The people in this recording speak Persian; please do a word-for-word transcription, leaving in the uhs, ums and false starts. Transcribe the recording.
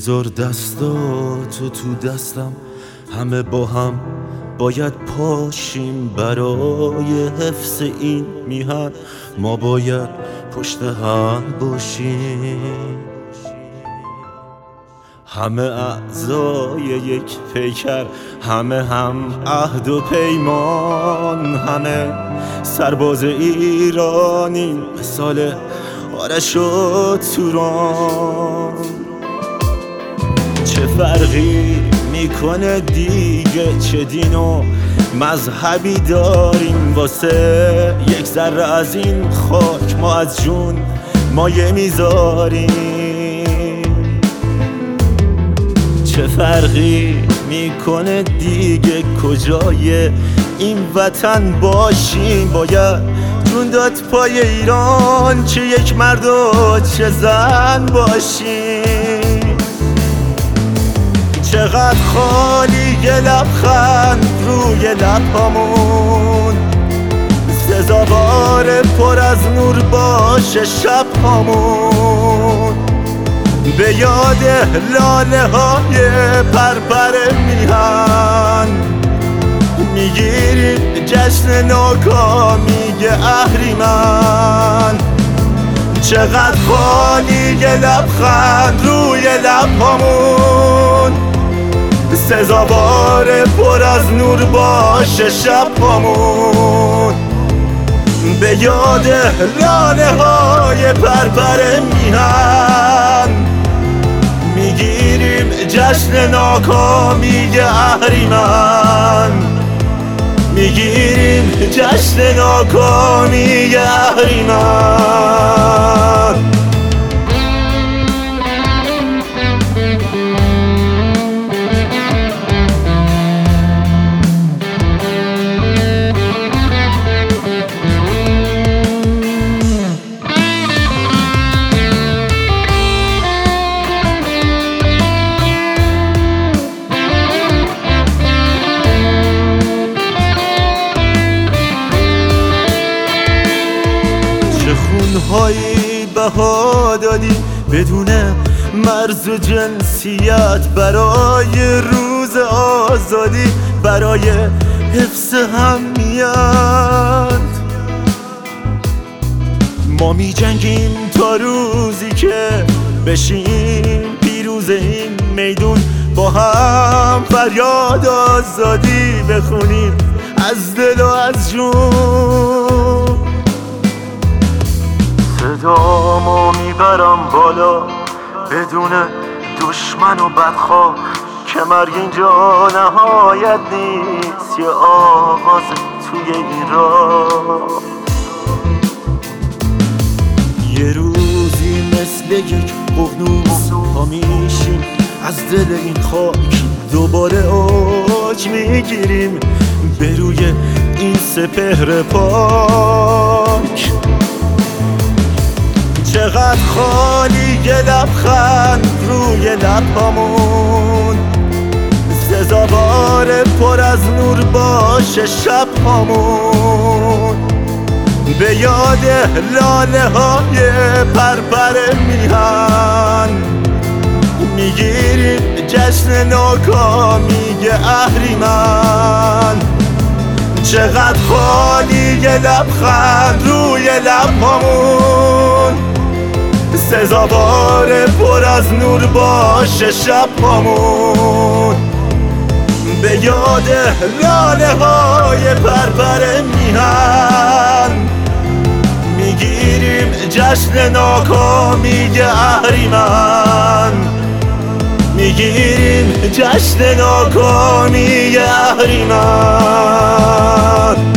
بذار دستاتو تو دستم، همه با هم باید پاشیم برای حفظ این میهن. ما باید پشت هم باشیم، همه اعضای یک پیکر، همه هم عهد و پیمان، همه سرباز ایرانی مثال آرش و توران. چه فرقی میکنه دیگه، چه دین و مذهبی داریم، واسه یک ذره از این خاک ما از جون مایه میذاریم. چه فرقی میکنه دیگه کجای این وطن باشیم، باید جون داد پای ایران، چه یک مرد و چه زن باشیم. چقدر خالی یه لبخند روی لبهامون، سزاوار پر از نور باشه شب هامون. به یاد لاله های پرپر میهن میگیریم جشن ناکامی اهریمن. چقدر خالی یه لبخند روی لبهامون، سزاوار پر از نور باشه شب هامون. به یاد لاله های پرپر میهن میگیریم جشن ناکامی اهریمن، میگیریم جشن ناکامی اهریمن. خونهایی بها دادی بدون مرز و جنسیت، برای روز آزادی، برای حفظ همیت. ما می جنگیم تا روزی که بشیم پیروز این میدون، با هم فریاد آزادی بخونیم از دل و از جون. صدامو میبرم بالا بدون دشمن و بدخواه، که مرگ اینجا نهایت نیست، یه آغاز توی این راه. یه روزی مثل یک ققنوس پا میشیم از دل این خاک، دوباره اوج میگیریم به روی این سپهر پاک. چقدر خالی یه لبخند روی لبهامون، سزاوار پر از نور باشه شب هامون. به یاد لاله های پرپر میهن میگیریم جشن ناکامی اهریمن. چقدر خالی یه لبخند روی لبهامون، سزاوار پر از نور باشه شب هامون. به یاد لاله های پرپر میهن میگیریم جشن ناکامی اهریمن، میگیریم جشن ناکامی اهریمن.